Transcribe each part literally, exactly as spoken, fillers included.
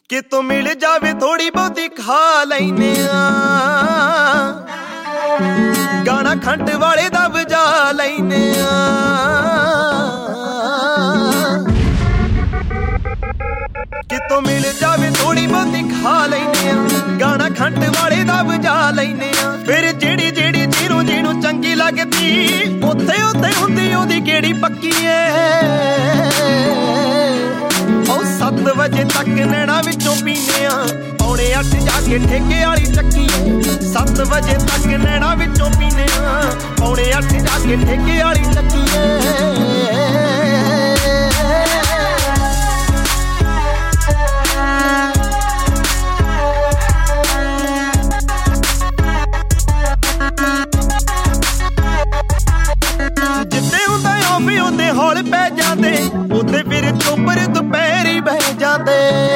ਕਿਤੋਂ ਮਿਲ ਜਾਵੇ ਥੋੜੀ ਬਹੁਤੀ ਖਾ ਲੈਨੇ ਆ ਗਾਣਾ ਖੰਡ ਵਾਲੇ ਦਾ ਵਜਾ ਲੈਨੇ ਆ ਕਿਤੋਂ ਮਿਲ ਜਾਵੇ ਥੋੜੀ ਬਹੁਤੀ ਖਾ ਲੈਨੇ ਆ ਗਾਣਾ ਖੰਡ ਵਾਲੇ ਦਾ ਵਜਾ ਲੈਨੇ ਆ ਫਿਰ ਜਿਹੜੀ ਜਿਹੜੀ ਜਿਹਨੂੰ ਜਿਹਨੂੰ ਚੰਗੀ ਲੱਗਦੀ ਉੱਥੇ ਉੱਥੇ ਹੁੰਦੀ ਉਹਦੀ ਕਿਹੜੀ ਪੱਕੀ ਏ ਉਹ ਸੱਤ ਵਜੇ ਤੱਕ ਨੈਣਾ ਵਿੱਚੋਂ ਪੀਨੇ ਆ ਪੌਣੇ ਅੱਠ ਜਾ ਕੇ ਠੇਕੇ ਵਾਲੀ ਚੱਕੀ ਏ ਸੱਤ ਵਜੇ ਤੱਕ ਨੈਣਾ ਵਿੱਚੋਂ ਪੀਨੇ ਆ ਪੌਣੇ ਅੱਠ ਜਾ ਕੇ ਠੇਕੇ ਵਾਲੀ ਚੱਕੀ ਏ ਉਹਦੇ ਹੌਲ ਪੈ ਜਾਂਦੇ ਉਹਦੇ ਫਿਰ ਚੋਬਰ ਦੁਪਹਿਰੀ ਬਹਿ ਜਾਂਦੇ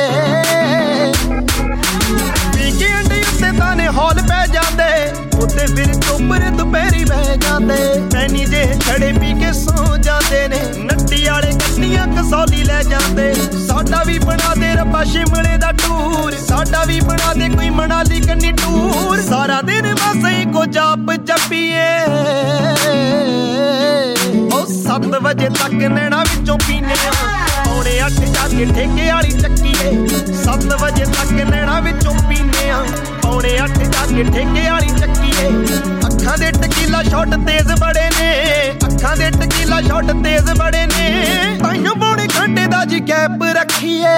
ਵੀਕਐਂਡ ਉੱਤੇ ਤਾਂ ਨੇ ਹੌਲ ਪੈ ਜਾਂਦੇ ਉਹਦੇ ਫਿਰ ਚੋਬਰ ਦੁਪਹਿਰੀ ਬਹਿ ਜਾਂਦੇ ਪੈਨੀ ਜੇ ਛੜੇ ਪੀ ਕੇ ਸੌ ਜਾਂਦੇ ਨੇ ਨੱਟੀ ਵਾਲੇ ਗੱਡੀਆਂ ਕਸੌਲੀ ਲੈ ਜਾਂਦੇ ਸਾਡਾ ਵੀ ਬਣਾ ਦੇ ਰੱਬਾ ਸ਼ਿਮਲੇ ਦਾ ਟੂਰ ਸਾਡਾ ਵੀ ਬਣਾ ਦੇ ਕੋਈ ਮਨਾਲੀ ਕੰਨੀ ਟੂਰ ਸਾਰਾ ਦਿਨ ਬਸ ਇੱਕੋ ਜਾਪ ਜਪੀਏ ਸੱਤ ਵਜੇ ਤੱਕ ਨੈਣਾ ਵਿੱਚੋਂ ਪੀਨੇ ਆ ਪੌਣੇ ਅੱਠ ਜਾ ਕੇ ਠੇਕੇ ਵਾਲੀ ਚੱਕੀ ਏ ਸੱਤ ਵਜੇ ਤੱਕ ਨੈਣਾ ਵਿੱਚੋਂ ਪੀਨੇ ਆ ਪੌਣੇ ਅੱਠ ਜਾ ਕੇ ਠੇਕੇ ਵਾਲੀ ਚੱਕੀ ਏ ਅੱਖਾਂ ਦੇ ਟਕੀਲਾ ਸ਼ਾਟ ਤੇਜ਼ ਬੜੇ ਨੇ ਅੱਖਾਂ ਦੇ ਟਕੀਲਾ ਸ਼ਾਟ ਤੇਜ਼ ਬੜੇ ਨੇ ਤਾਈਓ ਪੌਣੇ ਘੰਟੇ ਦਾ ਜੀ ਗੈਪ ਰੱਖੀਏ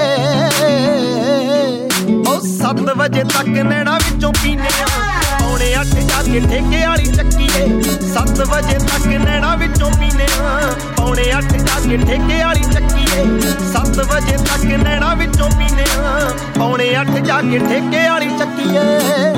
ਉਹ ਸੱਤ ਵਜੇ ਤੱਕ ਨੈਣਾ ਵਿੱਚੋਂ ਪੀਨੇ ਆ ਪੌਣੇ ਅੱਠ ਜਾ ਕੇ ਠੇਕੇ ਵਾਲੀ ਚੱਕੀ ਏ ਸੱਤ ਵਜੇ ਤੱਕ ਨੈਣਾ ਵਿੱਚੋਂ ਪੀਨੇ ਆ ਪੌਣੇ ਅੱਠ ਜਾ ਕੇ ਠੇਕੇ ਵਾਲੀ ਚੱਕੀ ਏ ਸੱਤ ਵਜੇ ਤੱਕ ਨੈਣਾ ਵਿੱਚੋਂ ਪੀਨੇ ਆ ਪੌਣੇ ਅੱਠ ਜਾ ਕੇ ਠੇਕੇ ਵਾਲੀ ਚੱਕੀ ਏ